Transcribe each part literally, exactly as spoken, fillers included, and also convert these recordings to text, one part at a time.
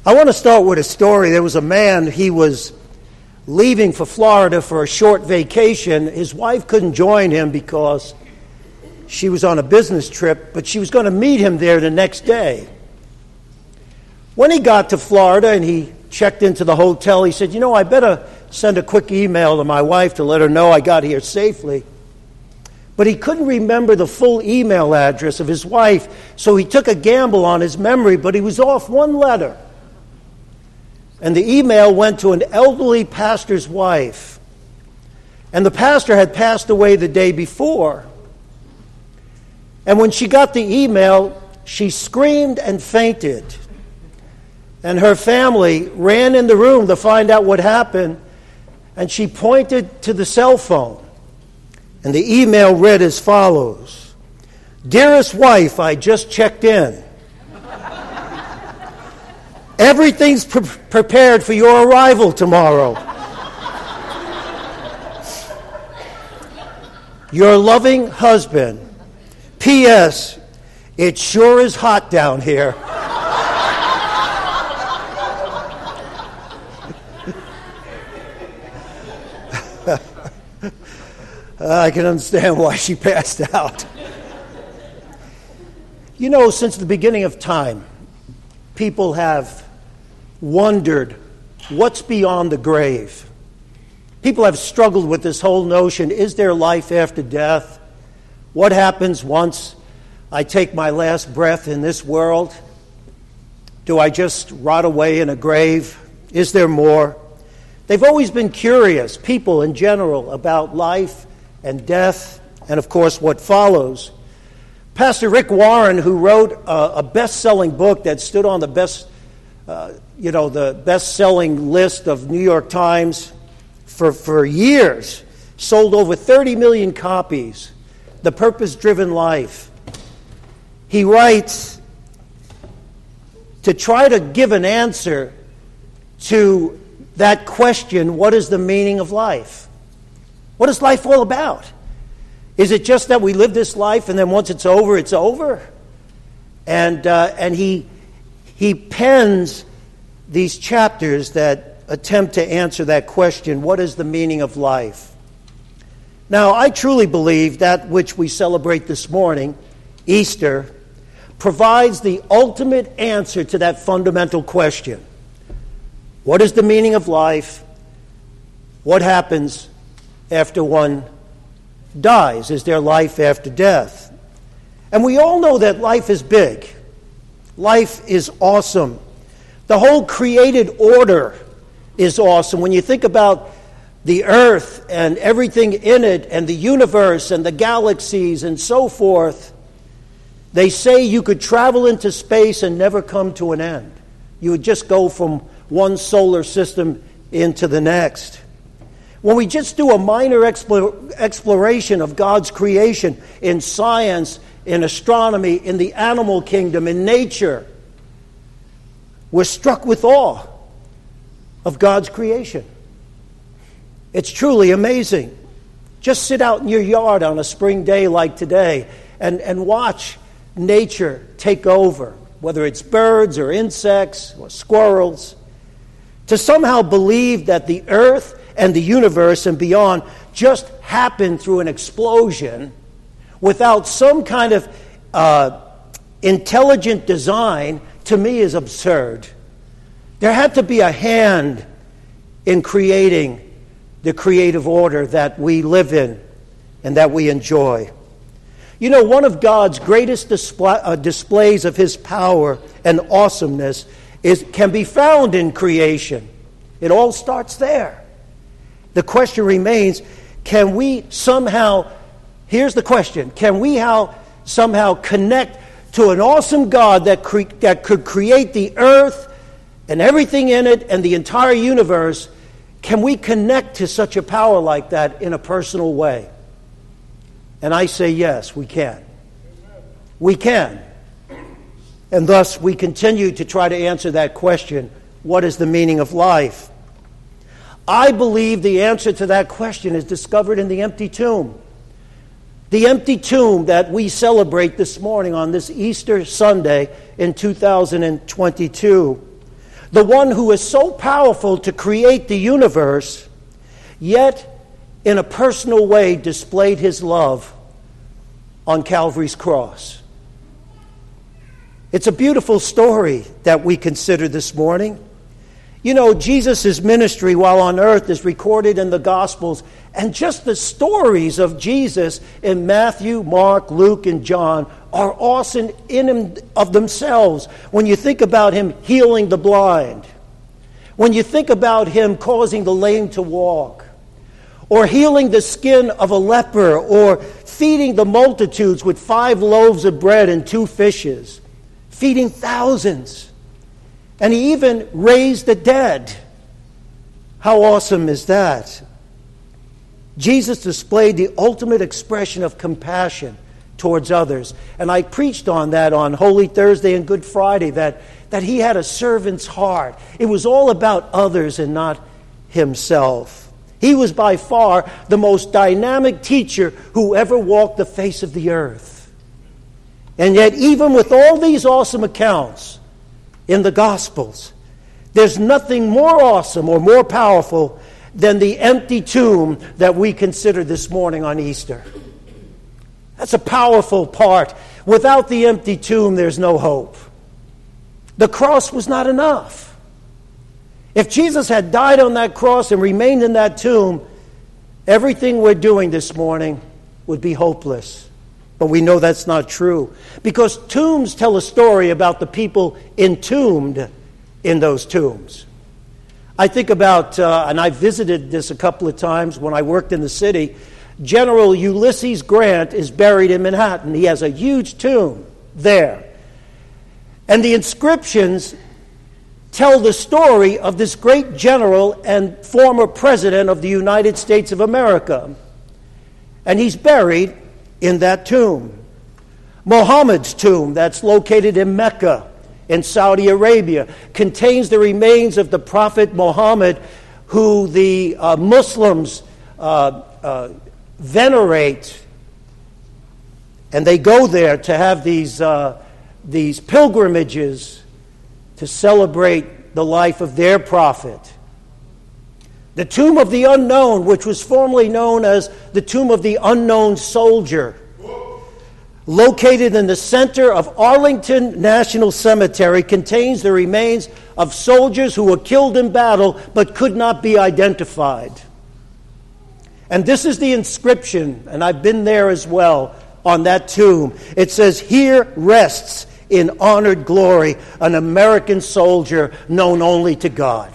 I want to start with a story. There was a man, he was leaving for Florida for a short vacation. His wife couldn't join him because she was on a business trip, but she was going to meet him there the next day. When he got to Florida and he checked into the hotel, he said, you know, I better send a quick email to my wife to let her know I got here safely. But he couldn't remember the full email address of his wife, so he took a gamble on his memory, but he was off one letter. And the email went to an elderly pastor's wife. And the pastor had passed away the day before. And when she got the email, she screamed and fainted. And her family ran in the room to find out what happened. And she pointed to the cell phone. And the email read as follows: Dearest wife, I just checked in. Everything's pre- prepared for your arrival tomorrow. Your loving husband. P S. It sure is hot down here. I can understand why she passed out. You know, since the beginning of time, people have wondered what's beyond the grave. People have struggled with this whole notion: is there life after death? What happens once I take my last breath in this world? Do I just rot away in a grave? Is there more? They've always been curious, people in general, about life and death, and of course what follows. Pastor Rick Warren, who wrote a, a best-selling book that stood on the best, uh, you know, the best-selling list of New York Times for, for years, sold over thirty million copies, The Purpose-Driven Life. He writes to try to give an answer to that question: what is the meaning of life? What is life all about? Is it just that we live this life and then once it's over, it's over? And uh, and he he pens these chapters that attempt to answer that question: what is the meaning of life? Now, I truly believe that which we celebrate this morning, Easter, provides the ultimate answer to that fundamental question. What is the meaning of life? What happens after one dies? Is there life after death? And we all know that life is big. Life is awesome. The whole created order is awesome. When you think about the earth and everything in it and the universe and the galaxies and so forth, they say you could travel into space and never come to an end. You would just go from one solar system into the next. When we just do a minor explore, exploration of God's creation in science, in astronomy, in the animal kingdom, in nature, we're struck with awe of God's creation. It's truly amazing. Just sit out in your yard on a spring day like today and, and watch nature take over, whether it's birds or insects or squirrels. To somehow believe that the earth and the universe and beyond just happened through an explosion without some kind of uh, intelligent design, to me, is absurd. There had to be a hand in creating the creative order that we live in and that we enjoy. You know, one of God's greatest display, uh, displays of his power and awesomeness is can be found in creation. It all starts there. The question remains, can we somehow, here's the question, can we how, somehow connect to an awesome God that, cre- that could create the earth and everything in it and the entire universe? Can we connect to such a power like that in a personal way? And I say yes, we can. We can. And thus we continue to try to answer that question: what is the meaning of life? I believe the answer to that question is discovered in the empty tomb. The empty tomb that we celebrate this morning on this Easter Sunday in two thousand twenty-two. the one who is so powerful to create the universe, yet in a personal way displayed his love on Calvary's cross. It's a beautiful story that we consider this morning. You know, Jesus' ministry while on earth is recorded in the Gospels, and just the stories of Jesus in Matthew, Mark, Luke, and John are awesome in and of themselves. When you think about him healing the blind, when you think about him causing the lame to walk, or healing the skin of a leper, or feeding the multitudes with five loaves of bread and two fishes, feeding thousands. And he even raised the dead. How awesome is that? Jesus displayed the ultimate expression of compassion towards others. And I preached on that on Holy Thursday and Good Friday, that, that he had a servant's heart. It was all about others and not himself. He was by far the most dynamic teacher who ever walked the face of the earth. And yet, even with all these awesome accounts in the Gospels, there's nothing more awesome or more powerful than the empty tomb that we consider this morning on Easter. That's a powerful part. Without the empty tomb, there's no hope. The cross was not enough. If Jesus had died on that cross and remained in that tomb, everything we're doing this morning would be hopeless. But we know that's not true, because tombs tell a story about the people entombed in those tombs. I think about, uh, and I visited this a couple of times when I worked in the city, General Ulysses Grant is buried in Manhattan. He has a huge tomb there. And the inscriptions tell the story of this great general and former president of the United States of America. And he's buried in that tomb. Muhammad's tomb, that's located in Mecca in Saudi Arabia, contains the remains of the Prophet Muhammad, who the uh, Muslims uh, uh, venerate. And they go there to have these, uh, these pilgrimages to celebrate the life of their prophet. The tomb of the unknown, which was formerly known as the tomb of the unknown soldier, located in the center of Arlington National Cemetery, contains the remains of soldiers who were killed in battle but could not be identified. And this is the inscription, and I've been there as well, on that tomb. It says, "Here rests in honored glory an American soldier known only to God."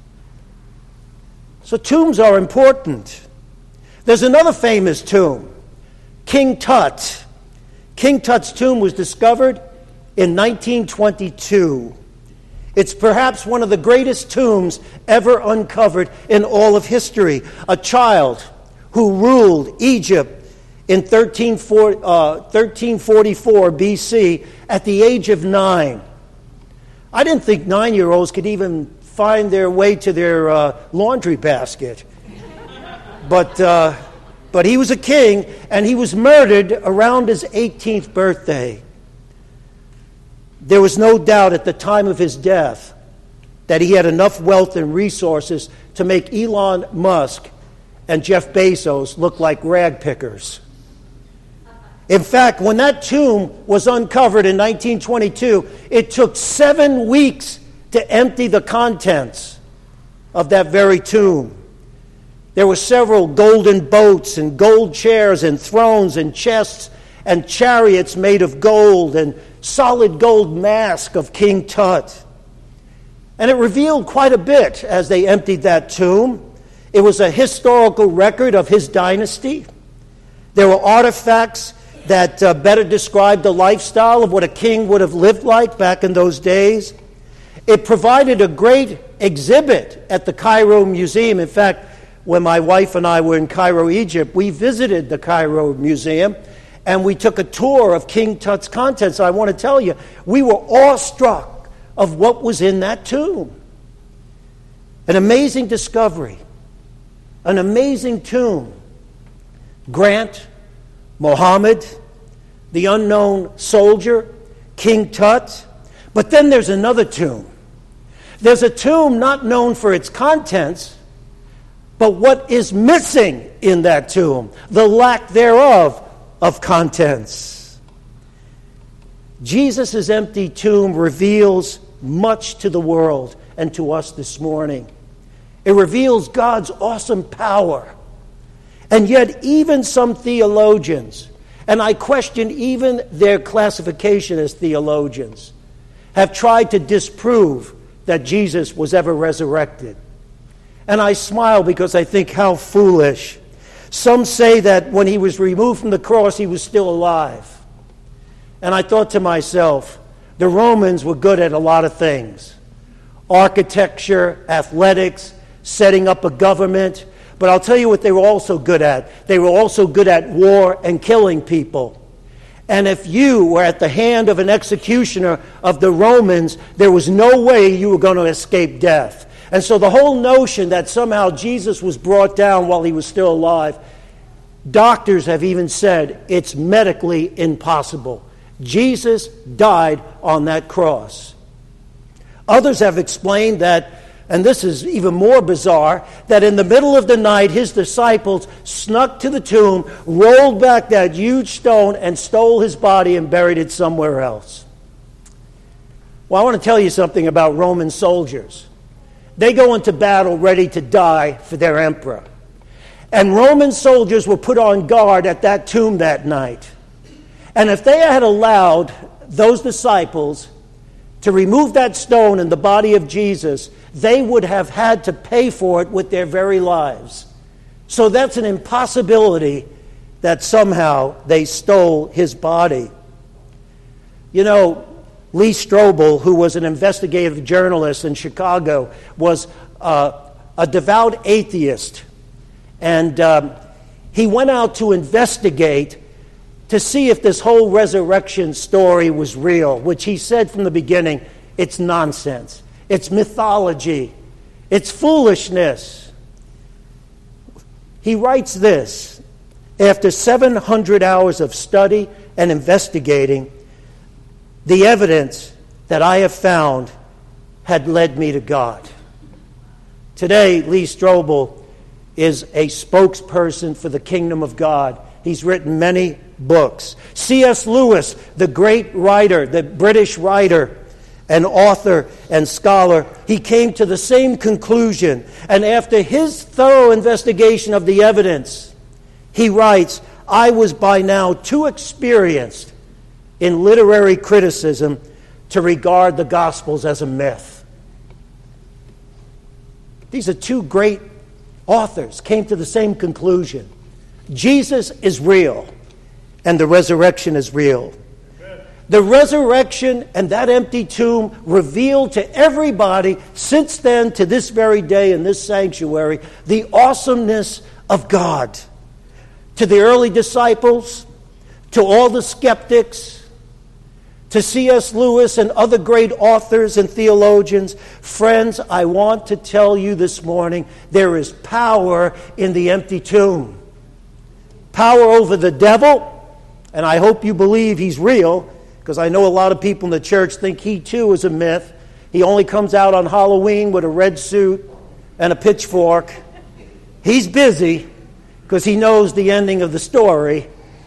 So tombs are important. There's another famous tomb, King Tut. King Tut's tomb was discovered in nineteen twenty-two. It's perhaps one of the greatest tombs ever uncovered in all of history. A child who ruled Egypt in thirteen forty-four B C at the age of nine. I didn't think nine-year-olds could even find their way to their uh, laundry basket. But uh, but he was a king, and he was murdered around his eighteenth birthday. There was no doubt at the time of his death that he had enough wealth and resources to make Elon Musk and Jeff Bezos look like rag pickers. In fact, when that tomb was uncovered in nineteen twenty-two, it took seven weeks to empty the contents of that very tomb. There were several golden boats and gold chairs and thrones and chests and chariots made of gold and solid gold mask of King Tut. And it revealed quite a bit as they emptied that tomb. It was a historical record of his dynasty. There were artifacts that uh, better described the lifestyle of what a king would have lived like back in those days. It provided a great exhibit at the Cairo Museum. In fact, when my wife and I were in Cairo, Egypt, we visited the Cairo Museum, and we took a tour of King Tut's contents. I want to tell you, we were awestruck of what was in that tomb. An amazing discovery. An amazing tomb. Grant, Muhammad, the unknown soldier, King Tut. But then there's another tomb. There's a tomb not known for its contents, but what is missing in that tomb, the lack thereof of contents. Jesus' empty tomb reveals much to the world and to us this morning. It reveals God's awesome power. And yet even some theologians, and I question even their classification as theologians, have tried to disprove that Jesus was ever resurrected. And I smile because I think how foolish. Some say that when he was removed from the cross, he was still alive. And I thought to myself, the Romans were good at a lot of things. Architecture, athletics, setting up a government. But I'll tell you what they were also good at. They were also good at war and killing people. And if you were at the hand of an executioner of the Romans, there was no way you were going to escape death. And so the whole notion that somehow Jesus was brought down while he was still alive, doctors have even said it's medically impossible. Jesus died on that cross. Others have explained that, and this is even more bizarre, that in the middle of the night, his disciples snuck to the tomb, rolled back that huge stone, and stole his body and buried it somewhere else. Well, I want to tell you something about Roman soldiers. They go into battle ready to die for their emperor. And Roman soldiers were put on guard at that tomb that night. And if they had allowed those disciples to remove that stone in the body of Jesus, they would have had to pay for it with their very lives. So that's an impossibility that somehow they stole his body. You know, Lee Strobel, who was an investigative journalist in Chicago, was uh, a devout atheist. And um, he went out to investigate to see if this whole resurrection story was real, which he said from the beginning, it's nonsense. It's mythology. It's foolishness. He writes this: after seven hundred hours of study and investigating, the evidence that I have found had led me to God. Today, Lee Strobel is a spokesperson for the kingdom of God. He's written many books. C S Lewis, the great writer, the British writer and author and scholar, he came to the same conclusion. And after his thorough investigation of the evidence, he writes, I was by now too experienced in literary criticism to regard the Gospels as a myth. These are two great authors, came to the same conclusion. Jesus is real, and the resurrection is real. Amen. The resurrection and that empty tomb revealed to everybody since then to this very day in this sanctuary the awesomeness of God. To the early disciples, to all the skeptics, to C S Lewis and other great authors and theologians, friends, I want to tell you this morning, there is power in the empty tomb. Power over the devil, and I hope you believe he's real, because I know a lot of people in the church think he too is a myth. He only comes out on Halloween with a red suit and a pitchfork. He's busy because he knows the ending of the story.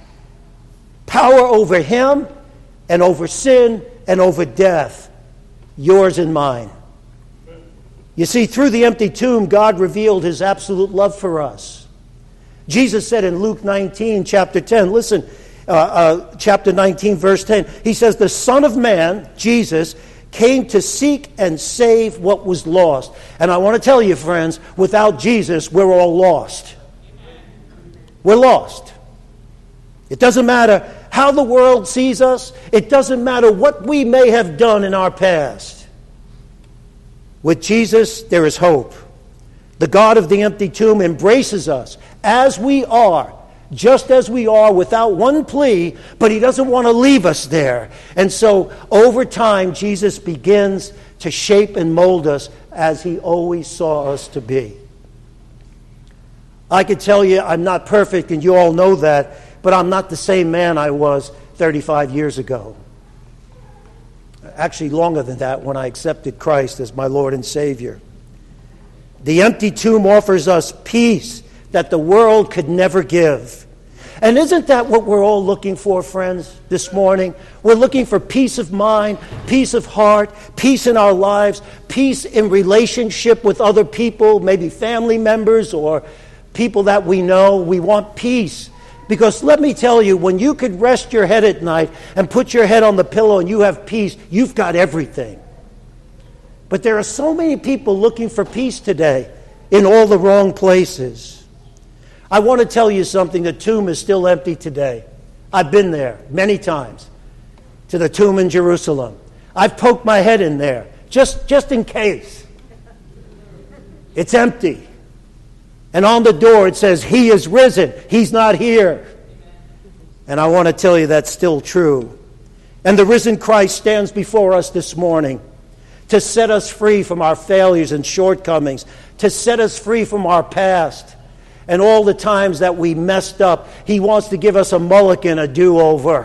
Power over him and over sin and over death, yours and mine. You see, through the empty tomb, God revealed his absolute love for us. Jesus said in Luke nineteen, chapter ten, listen, uh, uh, chapter nineteen, verse ten, he says, the Son of Man, Jesus, came to seek and save what was lost. And I want to tell you, friends, without Jesus, we're all lost. We're lost. It doesn't matter how the world sees us. It doesn't matter what we may have done in our past. With Jesus, there is hope. The God of the empty tomb embraces us as we are, just as we are, without one plea, but he doesn't want to leave us there. And so, over time, Jesus begins to shape and mold us as he always saw us to be. I could tell you I'm not perfect, and you all know that, but I'm not the same man I was thirty-five years ago. actually longer than that, when I accepted Christ as my Lord and Savior. The empty tomb offers us peace that the world could never give. And isn't that what we're all looking for, friends, this morning? We're looking for peace of mind, peace of heart, peace in our lives, peace in relationship with other people, maybe family members or people that we know. We want peace. Because let me tell you, when you could rest your head at night and put your head on the pillow and you have peace, you've got everything. But there are so many people looking for peace today in all the wrong places. I want to tell you something. The tomb is still empty today. I've been there many times to the tomb in Jerusalem. I've poked my head in there just, just in case. It's empty. And on the door it says, "He is risen. He's not here." And I want to tell you that's still true. And the risen Christ stands before us this morning to set us free from our failures and shortcomings, to set us free from our past and all the times that we messed up. He wants to give us a mulligan, a do-over.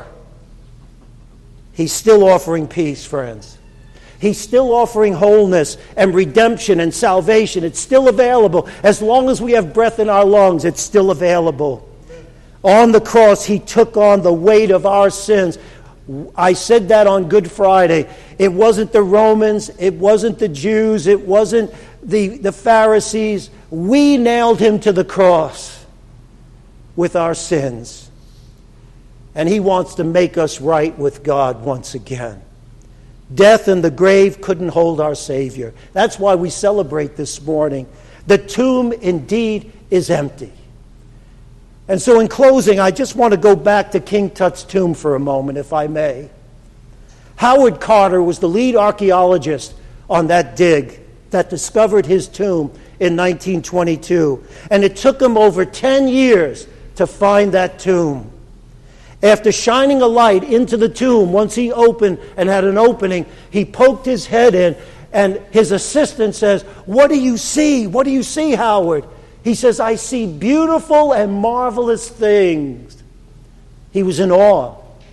He's still offering peace, friends. He's still offering wholeness and redemption and salvation. It's still available. As long as we have breath in our lungs, it's still available. On the cross, he took on the weight of our sins. I said that on Good Friday. It wasn't the Romans. It wasn't the Jews. It wasn't the, the Pharisees. We nailed him to the cross with our sins. And he wants to make us right with God once again. Death and the grave couldn't hold our Savior. That's why we celebrate this morning. The tomb indeed is empty. And so in closing, I just want to go back to King Tut's tomb for a moment, if I may. Howard Carter was the lead archaeologist on that dig that discovered his tomb in nineteen twenty-two. And it took him over ten years to find that tomb. After shining a light into the tomb, once he opened and had an opening, he poked his head in, and his assistant says, "What do you see? What do you see, Howard?" He says, "I see beautiful and marvelous things." He was in awe.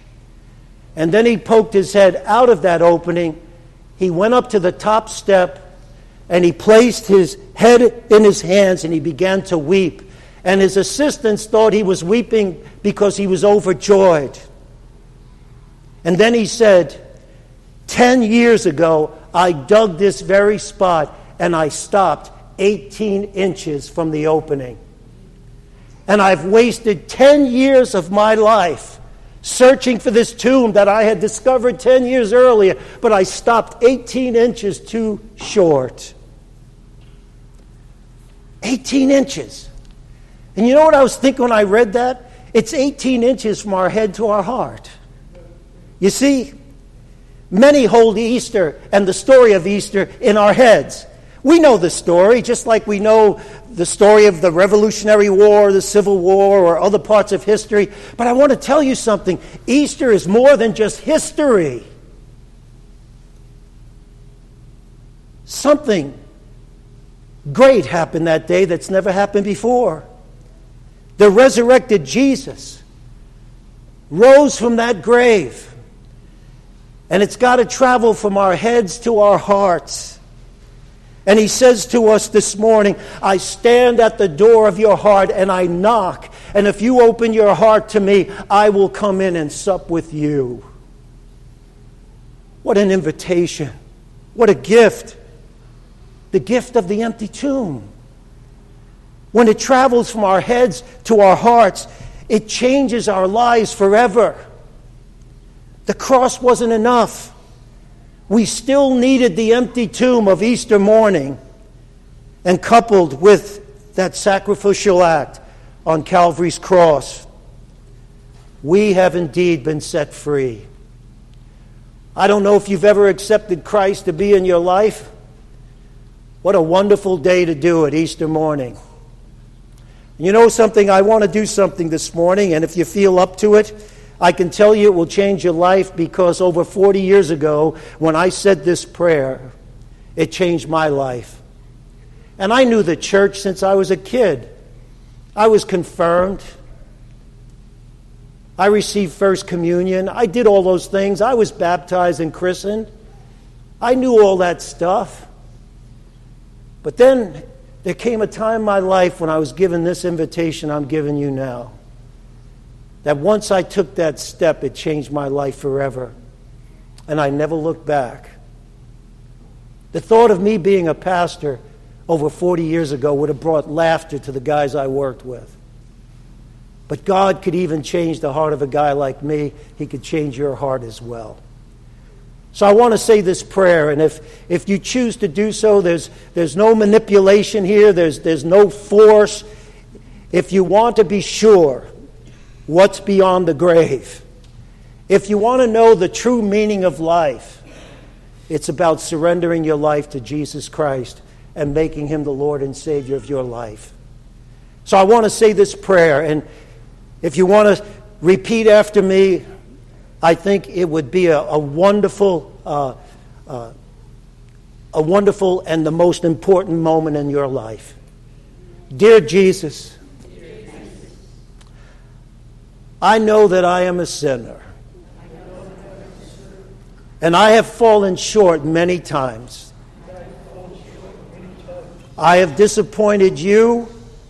And then he poked his head out of that opening. He went up to the top step, and he placed his head in his hands, and he began to weep. And his assistants thought he was weeping because he was overjoyed. And then he said, ten years ago, I dug this very spot, and I stopped eighteen inches from the opening. And I've wasted ten years of my life searching for this tomb that I had discovered ten years earlier, but I stopped eighteen inches too short. eighteen inches. And you know what I was thinking when I read that? It's eighteen inches from our head to our heart. You see, many hold Easter and the story of Easter in our heads. We know the story, just like we know the story of the Revolutionary War, the Civil War, or other parts of history. But I want to tell you something. Easter is more than just history. Something great happened that day that's never happened before. The resurrected Jesus rose from that grave. And it's got to travel from our heads to our hearts. And he says to us this morning, I stand at the door of your heart and I knock. And if you open your heart to me, I will come in and sup with you. What an invitation. What a gift. The gift of the empty tomb. When it travels from our heads to our hearts, it changes our lives forever. The cross wasn't enough. We still needed the empty tomb of Easter morning, and coupled with that sacrificial act on Calvary's cross, we have indeed been set free. I don't know if you've ever accepted Christ to be in your life. What a wonderful day to do it, Easter morning. You know something? I want to do something this morning, and if you feel up to it, I can tell you it will change your life, because over forty years ago, when I said this prayer, it changed my life. And I knew the church since I was a kid. I was confirmed. I received First Communion. I did all those things. I was baptized and christened. I knew all that stuff. But then there came a time in my life when I was given this invitation I'm giving you now. That once I took that step, it changed my life forever. And I never looked back. The thought of me being a pastor over forty years ago would have brought laughter to the guys I worked with. But God could even change the heart of a guy like me. He could change your heart as well. So I want to say this prayer, and if, if you choose to do so, there's, there's no manipulation here, there's, there's no force. If you want to be sure what's beyond the grave, if you want to know the true meaning of life, it's about surrendering your life to Jesus Christ and making Him the Lord and Savior of your life. So I want to say this prayer, and if you want to repeat after me, I think it would be a, a wonderful, uh, uh, a wonderful and the most important moment in your life. Dear Jesus, I know that I am a sinner, and I have fallen short many times. I have disappointed you.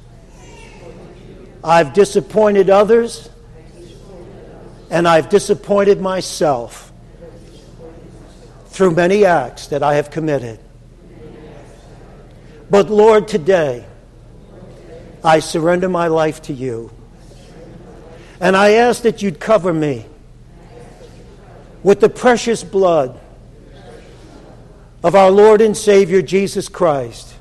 I've disappointed others. And I've disappointed myself through many acts that I have committed. But Lord, today, I surrender my life to you. And I ask that you'd cover me with the precious blood of our Lord and Savior Jesus Christ.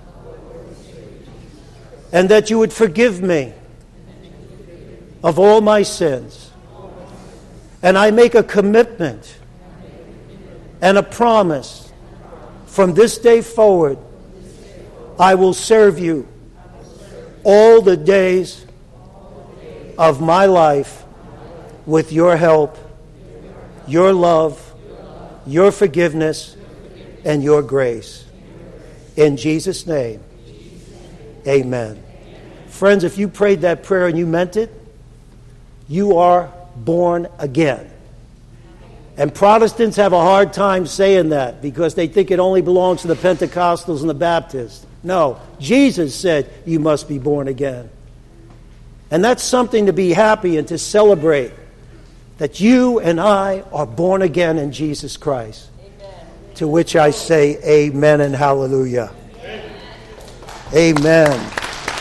And that you would forgive me of all my sins. And I make a commitment and a promise from this day forward, I will serve you all the days of my life with your help, your love, your forgiveness, and your grace. In Jesus' name, amen. Friends, if you prayed that prayer and you meant it, you are born again. And Protestants have a hard time saying that because they think it only belongs to the Pentecostals and the Baptists. No, Jesus said you must be born again. And that's something to be happy and to celebrate, that you and I are born again in Jesus Christ. Amen. To which I say amen and hallelujah. Amen. Amen.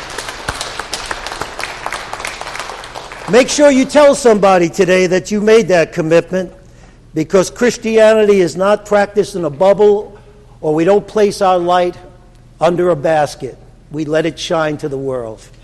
Make sure you tell somebody today that you made that commitment, because Christianity is not practiced in a bubble, or we don't place our light under a basket. We let it shine to the world.